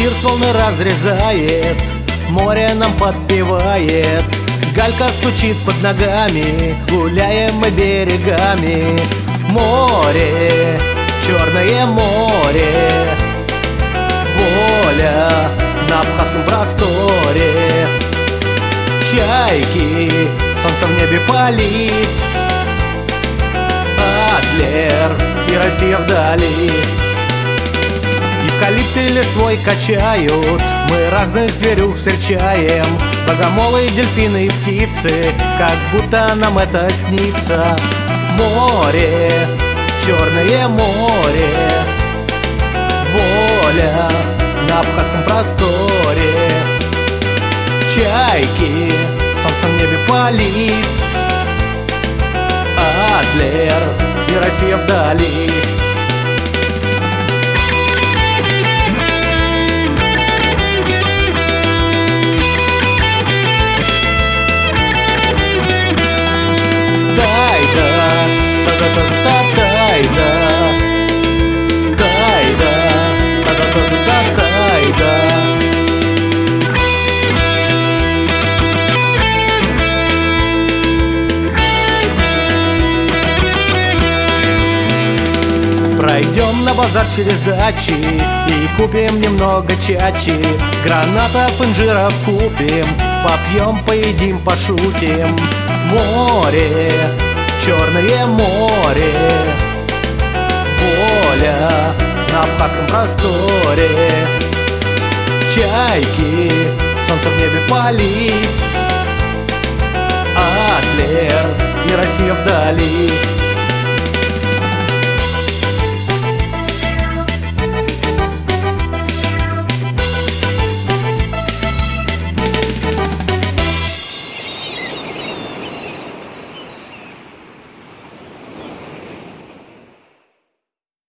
пирс волны разрезает, море нам подпевает, галька стучит под ногами, гуляем мы берегами. Море, черное море, воля на абхазском просторе. Чайки, солнце в небе палит, Адлер и Россия вдали. Эвкалипты листвой качают, мы разных зверюк встречаем, богомолы, дельфины и птицы, как будто нам это снится. Море, черное море, воля на абхазском просторе. Чайки, солнце в небе палит, Адлер и Россия вдали. Пройдем на базар через дачи и купим немного чачи, гранатов, инжиров купим, попьем, поедим, пошутим. Море, черное море, воля на абхазском просторе. Чайки, солнце в небе палит, Адлер и Россия вдали.